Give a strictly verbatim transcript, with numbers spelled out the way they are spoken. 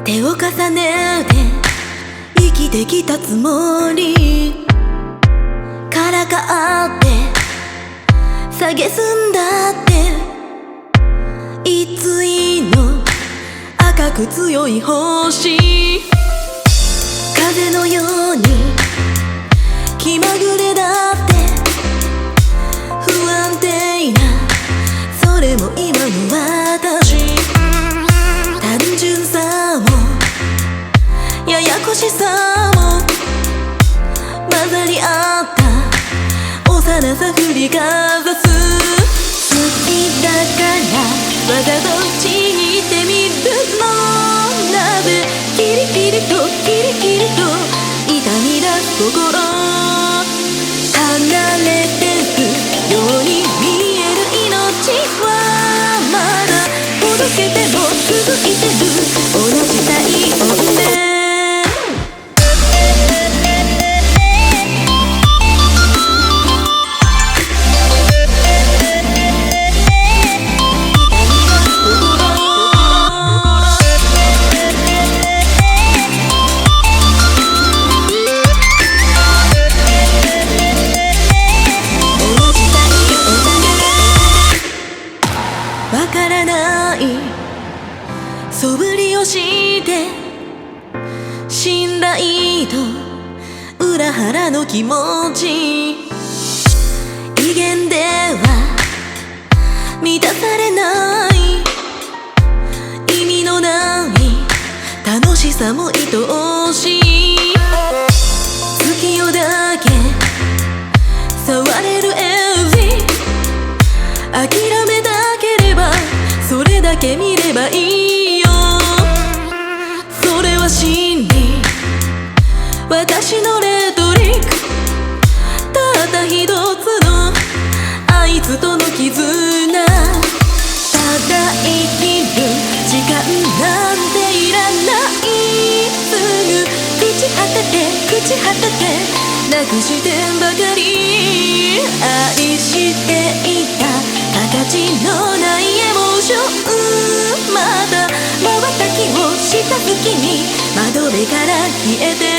手を重ねて生きてきたつもりからかって蔑んだっていついの赤く強い星風のように気まぐれだって不安定なそれも今の私単純さもややこしさも混ざり合った幼さ振りかざす好きだからわざとちぎってみるの鍋キリキリとキリキリと痛み出す心離れてくように見える命はまだ届けても続いてる同じ体温でわからない素振りをして信頼と裏腹の気持ち威厳では満たされない意味のない楽しさも愛おしい月夜だけ触れるエビ諦めたそれだけ見ればいいよそれは真理私のレトリックたった一つのあいつとの絆ただ生きる時間なんていらないすぐ朽ち果てて朽ち果ててなくしてばかり愛していた形のないエモーションまた瞬きをした隙に窓辺から消えて